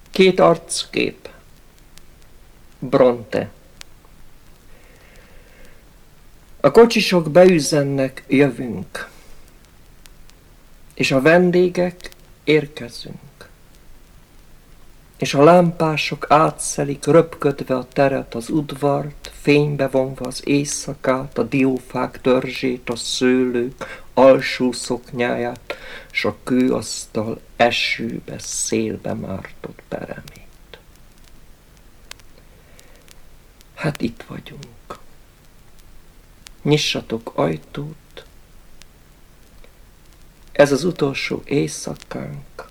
Két arckép. Bronte. A kocsisok beüzennek, jövünk, és a vendégek érkezünk, és a lámpások átszelik röpködve a teret, az udvart, fénybe vonva az éjszakát, a diófák törzsét, a szőlők alsó szoknyáját, s a kőasztal esőbe, szélbe mártott peremét. Hát itt vagyunk. Nyissatok ajtót, ez az utolsó éjszakánk,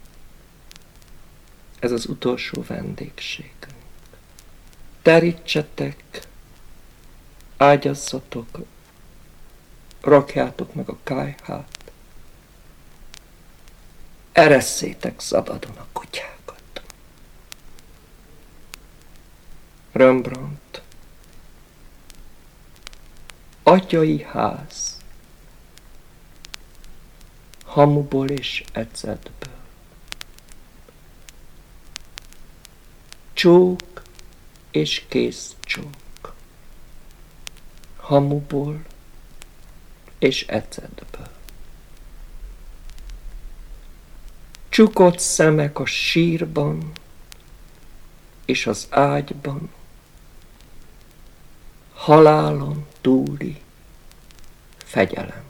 ez az utolsó vendégségünk. Terítsetek, ágyazzatok, rakjátok meg a kályhát, eresszétek szabadon a kutyákat. Rembrandt. Atyai ház, hamuból és ecetből. Csók és kézcsók, hamuból és ecetből. Csukott szemek a sírban és az ágyban, halálon túli fegyelem.